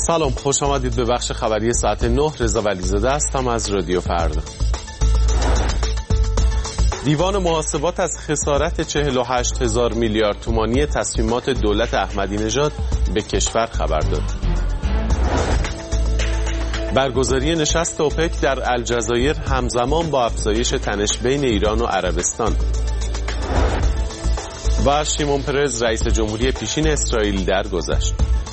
سلام، خوش آمدید به بخش خبری ساعت 9. رضا ولیزاده هستم از رادیو فردا. دیوان محاسبات از خسارت 48,000 میلیارد تومانی تصمیمات دولت احمدی نژاد به کشور خبر داد. برگزاری نشست اوپک در الجزایر همزمان با افزایش تنش بین ایران و عربستان. و شیمون پرز رئیس جمهوری پیشین اسرائیل درگذشت.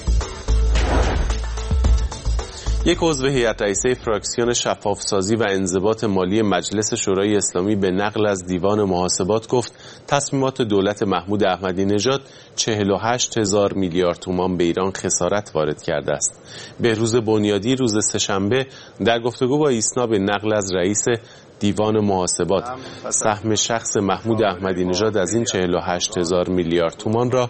یک عضو هیئت رئیسه فراکسیون شفافسازی و انضباط مالی مجلس شورای اسلامی به نقل از دیوان محاسبات گفت تصمیمات دولت محمود احمدی نژاد 48,000 میلیارد تومان به ایران خسارت وارد کرده است. بهروز بنیادی روز سه‌شنبه در گفتگو با ایسنا به نقل از رئیس دیوان محاسبات سهم شخص محمود احمدی نژاد از این 48,000 میلیارد تومان را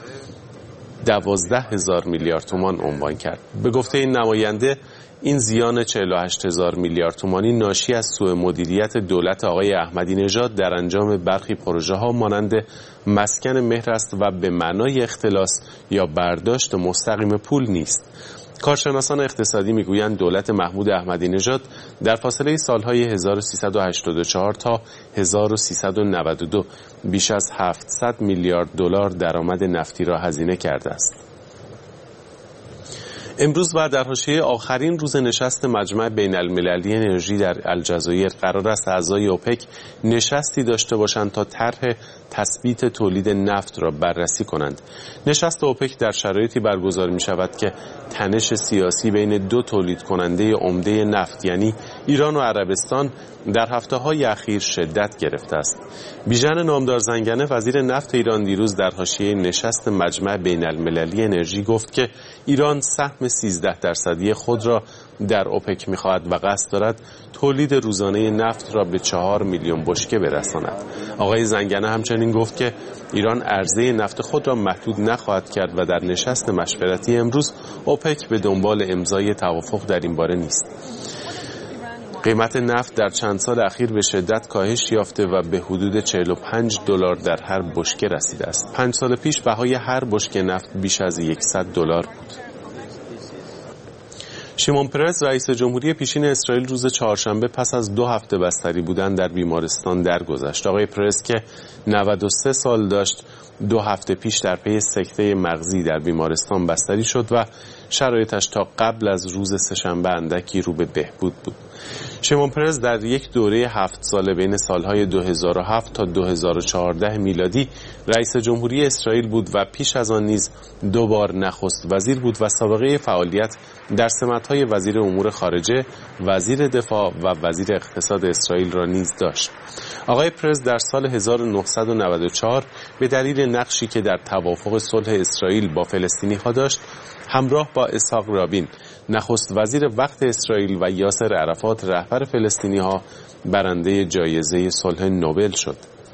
12,000 میلیارد تومان عنوان کرد. به گفته این نماینده این زیان 48,000 میلیارد تومانی ناشی از سوء مدیریت دولت آقای احمدی نژاد در انجام برخی پروژه ها مانند مسکن مهر است و به معنای اختلاس یا برداشت مستقیم پول نیست. کارشناسان اقتصادی میگویند دولت محمود احمدی نژاد در فاصله سالهای 1384 تا 1392 بیش از 700 میلیارد دلار درآمد نفتی را هزینه کرده است. امروز و در حاشیه آخرین روز نشست مجمع بین المللی انرژی در الجزایر قرار است اعضای اوپک نشستی داشته باشند تا طرح تثبیت تولید نفت را بررسی کنند. نشست اوپک در شرایطی برگزار می شود که تنش سیاسی بین دو تولید کننده عمده نفت یعنی ایران و عربستان در هفته‌های اخیر شدت گرفته است. بیژن نامدار زنگنه وزیر نفت ایران دیروز در حاشیه نشست مجمع بین المللی انرژی گفت که ایران سهم 13% خود را در اوپک می‌خواهد و قصد دارد تولید روزانه نفت را به 4 میلیون بشکه برساند. آقای زنگنه همچنین گفت که ایران عرضه نفت خود را محدود نخواهد کرد و در نشست مشورتی امروز اوپک به دنبال امضای توافق در این باره نیست. قیمت نفت در چند سال اخیر به شدت کاهش یافته و به حدود 45 دلار در هر بشکه رسیده است. 5 سال پیش بهای هر بشکه نفت بیش از 100 دلار بود. شیمون پرز رئیس جمهوری پیشین اسرائیل روز چهارشنبه پس از 2 هفته بستری بودن در بیمارستان درگذشت. آقای پرز که 93 سال داشت 2 هفته پیش در پی سکته مغزی در بیمارستان بستری شد و شرایطش تا قبل از روز سه‌شنبه اندکی رو به بهبود بود. شیمون پرز در یک دوره 7 ساله بین سالهای 2007 تا 2014 میلادی رئیس جمهوری اسرائیل بود و پیش از آن نیز 2 بار نخست وزیر بود و سابقه فعالیت در سمت‌های وزیر امور خارجه، وزیر دفاع و وزیر اقتصاد اسرائیل را نیز داشت. آقای پرز در سال 1994 به دلیل نقشی که در توافق صلح اسرائیل با فلسطینی‌ها داشت، همراه با اسحاق رابین نخست وزیر وقت اسرائیل و یاسر عرفات رهبر فلسطینی‌ها برنده جایزه صلح نوبل شد.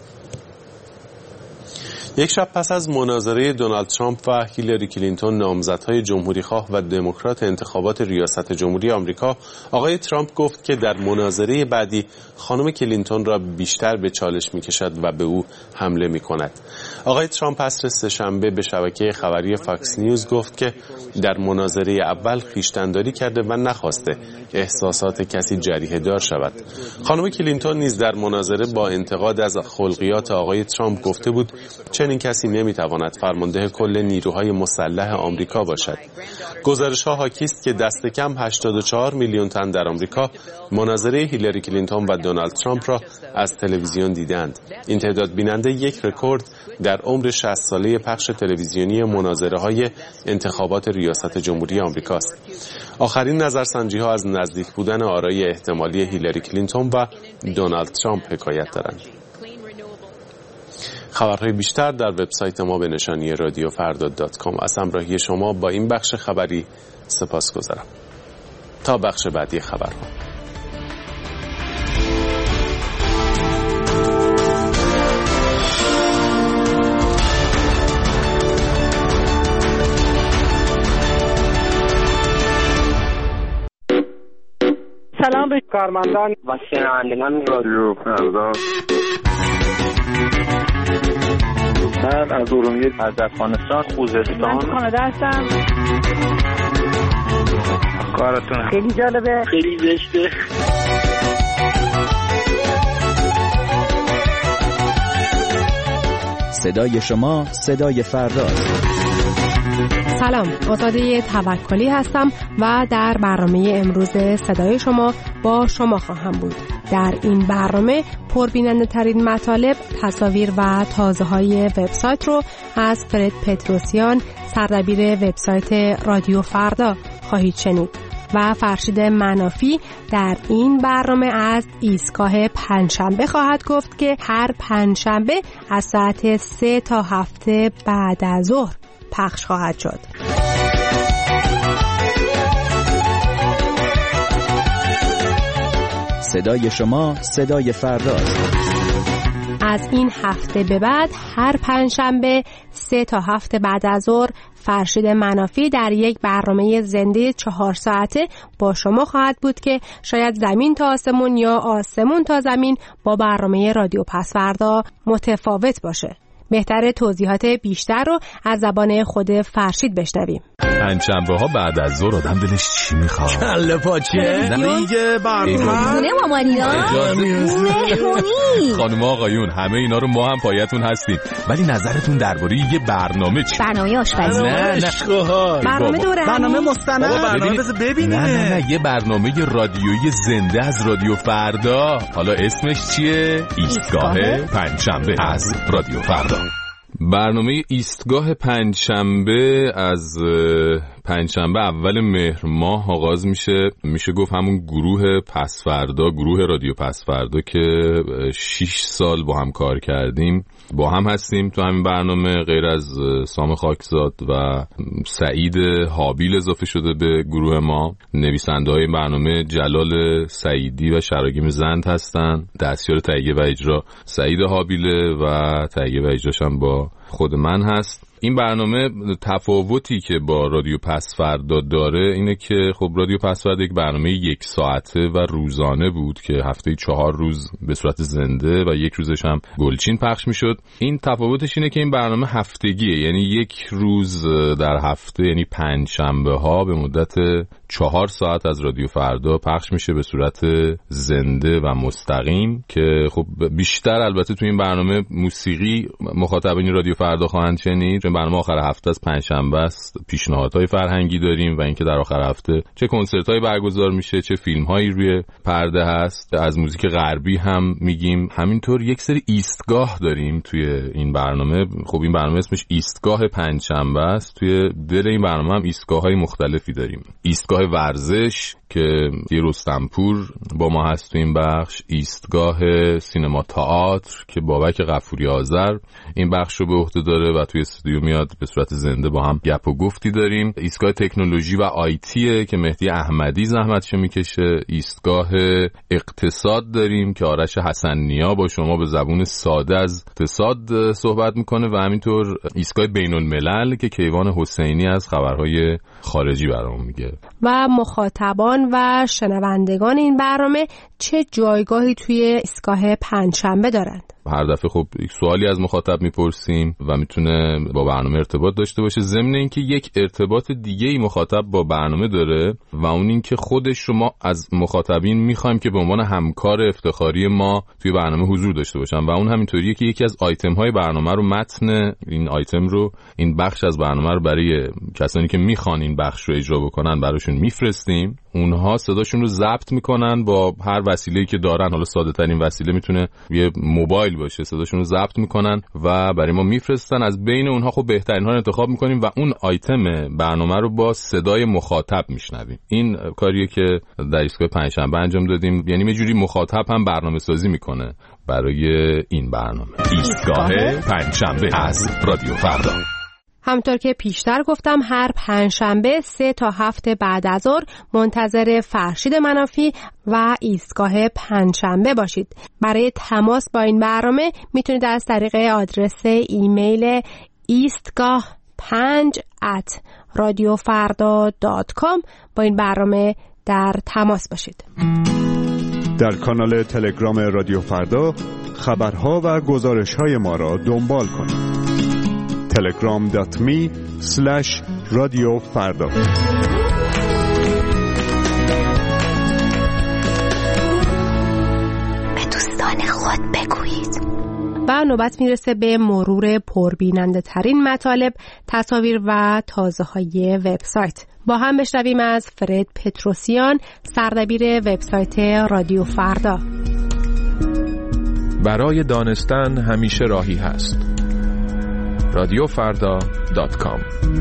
یک شب پس از مناظره دونالد ترامپ و هیلاری کلینتون نامزدهای جمهوریخواه و دموکرات انتخابات ریاست جمهوری آمریکا، آقای ترامپ گفت که در مناظره بعدی خانم کلینتون را بیشتر به چالش می‌کشد و به او حمله می‌کند. آقای ترامپ عصر سه‌شنبه به شبکه خبری فاکس نیوز گفت که در مناظره اول خویشتن‌داری کرده و نخواسته احساسات کسی جریحه دار شود. خانم کلینتون نیز در مناظره با انتقاد از خلقیات آقای ترامپ گفته بود چنین کسی نمیتواند فرمانده کل نیروهای مسلح آمریکا باشد. گزارش‌ها حاکی است که دست کم 84 میلیون تن در آمریکا مناظره هیلاری کلینتون و دونالد ترامپ را از تلویزیون دیدند. این تعداد بیننده یک رکورد در عمر 60 ساله پخش تلویزیونی مناظره‌های انتخابات ریاست جمهوری آمریکا است. آخرین نظرسنجی‌ها از نزدیک بودن آرای احتمالی هیلاری کلینتون و دونالد ترامپ حکایت دارند. خبرهای بیشتر در وبسایت ما به نشانی radiofardad.com. از همراهی شما با این بخش خبری سپاسگزارم. تا بخش بعدی خبرها. سلام به کارمندان و شنوندگان رادیو فردا. من از ارومیه، از افغانستان، خوزستان، کانادا هستم. کارتون خیلی جالبه، خیلی زشته. صدای شما صدای فرداست. سلام، آزاده توکلی هستم و در برنامه امروز صدای شما با شما خواهم بود. در این برنامه پربیننده ترین مطالب، تصاویر و تازه های وبسایت رو از فرد پتروسیان، سردبیر وبسایت رادیو فردا خواهید شنید و فرشید منافی در این برنامه از ایستگاه پنجشنبه خواهد گفت که هر پنجشنبه از ساعت 3 تا 7 بعد از ظهر پخش خواهد شد. صدای شما صدای فرداست. از این هفته به بعد هر پنجشنبه 3 تا 7 بعد از ظهر فرشید منافی در یک برنامه زنده 4 ساعته با شما خواهد بود که شاید زمین تا آسمون یا آسمون تا زمین با برنامه رادیو پسوردا متفاوت باشه. بهتره توضیحات بیشتر رو از زبان خود فرشید بشنویم. پنجشنبه ها بعد از ظهر آدم دلش چی میخواد؟ کله پاچه؟ دیگه برنامه مامانینا؟ خانم آقایون همه اینا رو ما هم پایتون هستیم، ولی نظرتون درباره یه برنامه چی؟ برنامه آشپزی؟ نه برنامه دورهمی؟ برنامه مستند؟ برنامه بذار ببینیم. نه یه برنامه رادیویی زنده از رادیو فردا. حالا اسمش چیه؟ ایستگاه پنجشنبه از رادیو فردا. برنامه ایستگاه پنجشنبه از پنجشنبه اول مهر ماه آغاز میشه گفت همون گروه پسوردا، گروه رادیو پسوردا که 6 سال با هم کار کردیم با هم هستیم تو همین برنامه. غیر از سام خاکزاد و سعید حابیل اضافه شده به گروه ما. نویسنده های برنامه جلال سعیدی و شراگیم زند هستن. دستیار تهیه و اجرا سعید حابیله و تهیه و اجراش هم با خود من هست. این برنامه تفاوتی که با رادیو پسوردا داره اینه که خب رادیو پسوردا یک برنامه 1 ساعته و روزانه بود که هفته 4 روز به صورت زنده و 1 روزش هم گلچین پخش میشد. این تفاوتش اینه که این برنامه هفتگیه، یعنی 1 روز در هفته، یعنی پنجشنبه ها به مدت 4 ساعت از رادیو فردا پخش میشه به صورت زنده و مستقیم که خب بیشتر البته تو این برنامه موسیقی مخاطبین رادیو فردا خواهند شنید. چون برنامه آخر هفته از پنجشنبه است، پیشنهادهای فرهنگی داریم و اینکه در آخر هفته چه کنسرت‌هایی برگزار میشه، چه فیلم‌هایی روی پرده هست. از موزیک غربی هم میگیم. همینطور یک سری ایستگاه داریم توی این برنامه. خب این برنامه اسمش ایستگاه پنجشنبه است. توی دل این برنامه هم ایستگاه‌های مختلفی داریم. ایستگاه ورزش که یه رستمپور با ما هست تو این بخش، ایستگاه سینما تئاتر که بابک غفوری آذر این بخش رو به عهده داره و توی استودیو میاد به صورت زنده با هم گپ و گفتی داریم. ایستگاه تکنولوژی و آیتیه که مهدی احمدی زحمتشو میکشه. ایستگاه اقتصاد داریم که آرش حسن نیا با شما به زبون ساده از اقتصاد صحبت میکنه و همینطور ایستگاه بین الملل که کیوان حسینی از خبرهای خارجی برامون میگه. و مخاطبان و شنوندگان این برنامه چه جایگاهی توی ایستگاه پنجشنبه دارند؟ هر دفعه خب یک سوالی از مخاطب میپرسیم و میتونه با برنامه ارتباط داشته باشه. ضمن اینکه یک ارتباط دیگه ای مخاطب با برنامه داره و اون این که خودش رو ما از مخاطبین میخوایم که به عنوان همکار افتخاری ما توی برنامه حضور داشته باشن و اون همینطوریه که یکی از آیتم های برنامه رو، متن این آیتم رو، این بخش از برنامه رو برای کسانی که میخوان این بخش رو اجرا بکنن براشون میفرستیم. اونها صداشون رو ضبط میکنن با هر وسیله‌ای که دارن. حالا ساده ترین وسیله میتونه یه موبایل باشه. صداشون رو ضبط میکنن و برای ما میفرستن. از بین اونها خب بهترین ها رو انتخاب میکنیم و اون آیتم برنامه رو با صدای مخاطب میشنویم. این کاریه که در ایستگاه پنجشنبه انجام دادیم. یعنی یه جوری مخاطب هم برنامه سازی میکنه برای این برنامه. ایستگاه پنجشنبه از رادیو فردا. همونطور که پیشتر گفتم هر پنجشنبه 3 تا 7 بعد از ظهر منتظر فرشید منافی و ایستگاه پنجشنبه باشید. برای تماس با این برنامه میتونید از طریق آدرس ایمیل eastgah5@radiofarda.com با این برنامه در تماس باشید. در کانال تلگرام رادیو فردا خبرها و گزارش‌های ما را دنبال کنید. telegram.me/radiofarda و نوبت میرسه به مرور پربیننده ترین مطالب، تصاویر و تازه های وبسایت. با هم بشنویم از فرد پتروسیان، سردبیر وبسایت رادیو فردا. برای دانستن همیشه راهی هست. radiofarda.com.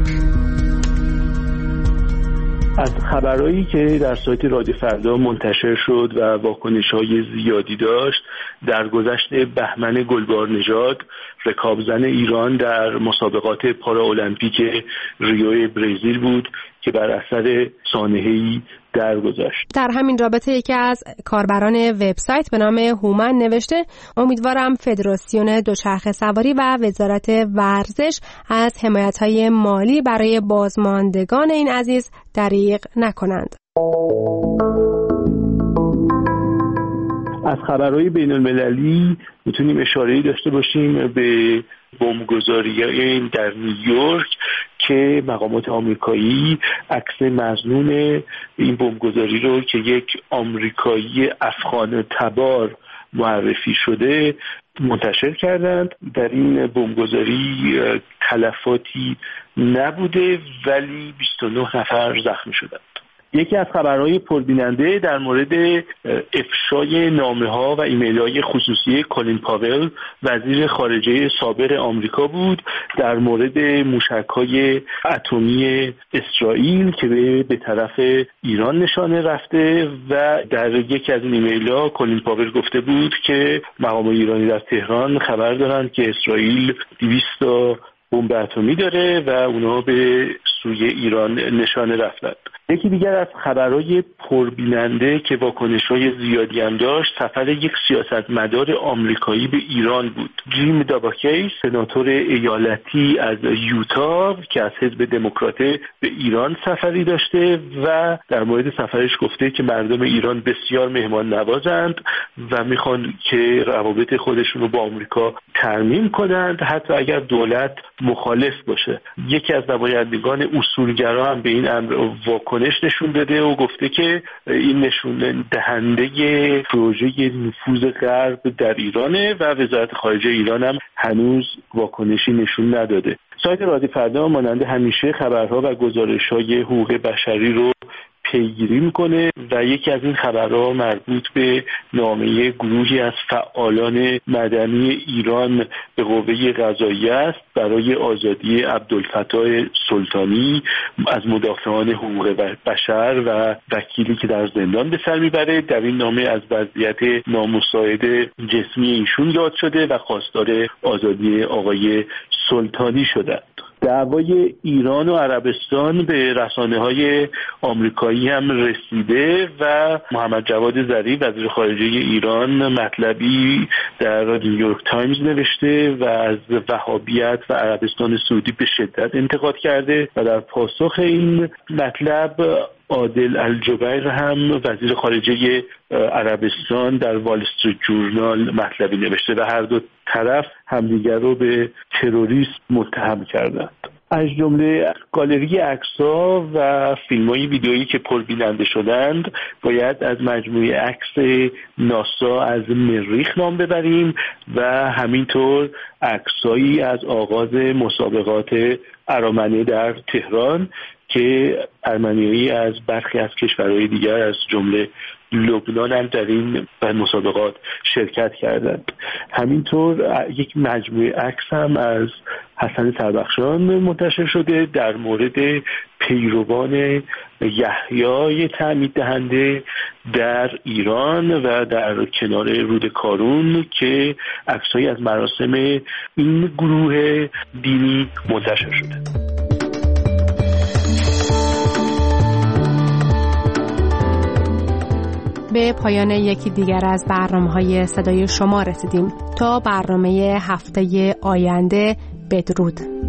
از خبرهایی که در سایت رادیو فردا منتشر شد و واکنش‌های زیادی داشت، درگذشت بهمن گلبارنژاد، رکابزن ایران در مسابقات پاراالمپیک ریو برزیل بود که بر اثر سانحه‌ای درگذشت. در همین رابطه یکی از کاربران وبسایت به نام هومن نوشته: امیدوارم فدراسیون دوچرخه سواری و وزارت ورزش از حمایت‌های مالی برای بازماندگان این عزیز دریغ نکنند. از خبرهای بین المللی میتونیم اشاره‌ای داشته باشیم به بمبگذاری در نیویورک که مقامات آمریکایی عکس مظنون این بمبگذاری رو که یک آمریکایی افغان تبار معرفی شده منتشر کردند. در این بمبگذاری تلفاتی نبوده ولی 29 نفر زخمی شدند. یکی از خبرهای پربیننده در مورد افشای نامه‌ها و ایمیل‌های خصوصی کلین پاول، وزیر خارجه سابق آمریکا بود، در مورد موشک‌های اتمی اسرائیل که به طرف ایران نشانه رفته و در یکی از این ایمیل‌ها کلین پاول گفته بود که مقامات ایرانی در تهران خبر دارند که اسرائیل 200 تا بمب اتمی داره و اونا به سوی ایران نشانه رفتند. یکی دیگر از خبرهای پربیننده که واکنش‌های زیادی هم داشت، سفر یک سیاستمدار آمریکایی به ایران بود. جیم داباکی، سناتور ایالتی از یوتا که از حزب دموکرات به ایران سفری داشته و در مورد سفرش گفته که مردم ایران بسیار مهمان نوازند و میخوان که روابط خودشون رو با آمریکا ترمیم کنند حتی اگر دولت مخالف باشه. یکی از نمایندگان اصولگرا هم به این امر واکنش نشون داده و گفته که این نشون دهنده پروژه نفوذ غرب در ایرانه و وزارت خارجه ایران هم هنوز واکنشی نشون نداده. سایت رادیو فردا مانند همیشه خبرها و گزارش‌های حقوق بشری رو پیگیری میکنه و یکی از این خبرها مربوط به نامه گروهی از فعالان مدنی ایران به قوه قضاییه است برای آزادی عبدالفتاح سلطانی از مدافعان حقوق بشر و وکیلی که در زندان به سر میبره. در این نامه از وضعیت نامساعد جسمی ایشون یاد شده و خواستار آزادی آقای سلطانی شدند. دعوای ایران و عربستان به رسانه‌های آمریکایی هم رسیده و محمد جواد ظریف وزیر خارجه ایران مطلبی در نیویورک تایمز نوشته و از وهابیت و عربستان سعودی به شدت انتقاد کرده و در پاسخ این مطلب عادل الجبیر هم وزیر خارجه عربستان در وال استریت جورنال مطلبی نوشته و هر دو طرف همدیگر رو به تروریسم متهم کردند. از جمله گالری عکس‌ها و فیلم‌های ویدئویی که پربیننده شدند باید از مجموعه عکس ناسا از مریخ نام ببریم و همینطور عکسایی از آغاز مسابقات ارامنه در تهران که ارمنیایی از برخی از کشورهای دیگر از جمله لبنان هم در این مسابقات شرکت کردند. همینطور یک مجموعه عکس هم از حسن سربخشان منتشر شده در مورد پیروان یحیی تعمید دهنده در ایران و در کنار رود کارون که عکسایی از مراسم این گروه دینی منتشر شده. به پایان یکی دیگر از برنامه‌های صدای شما رسیدیم. تا برنامه هفته آینده، بدرود.